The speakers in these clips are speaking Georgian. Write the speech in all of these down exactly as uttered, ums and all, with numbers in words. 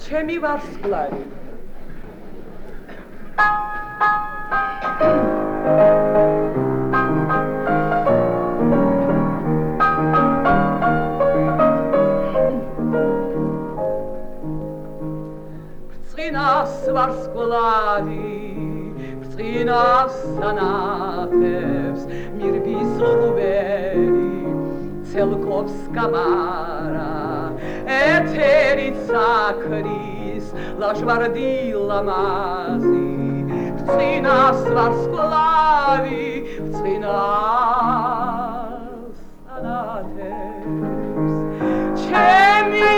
ჩემი ვარსკვლავი. ბრწყინავს ვარსკვლავი, ბრწყინავს სანათებს, მირბის ღრუბელი, ცელკობს კამარა, ეთერი ცაქრის, ლაჟვარდი ლამაზი, ბრწყინავს ვარსკვლავი, ბრწყინავს სანათებს, ჩემი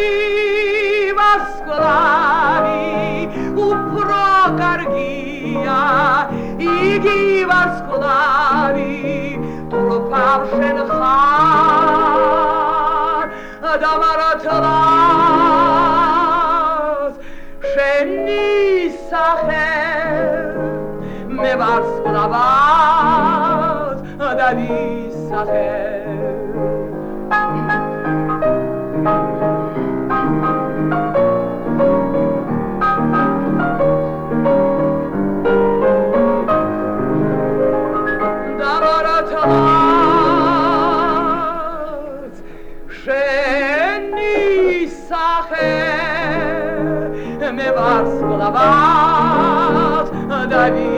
ვარსკვლავი, უფრო კარგია, იგი ვარსკვლავი, თურფავ შენ ხარ და მარათლად შენი სახე მე ვარსკვლავად და ვისახებ. მე ვარსკვლავად და